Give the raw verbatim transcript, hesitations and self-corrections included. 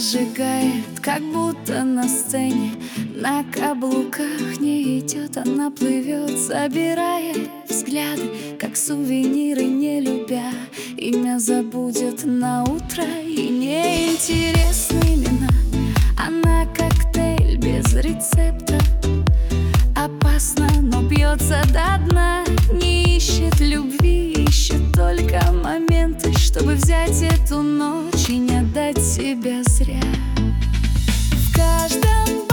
зажигает, как будто на сцене. На каблуках не идет, она плывет, собирая взгляды, как сувениры, не любя. Имя забудет на утро, и неинтересны имена. Она коктейль без рецепта, опасно, но бьется до дна. Не ищет любви, ищет только моменты, чтобы взять эту ночь и не отдать себя зря. В каждом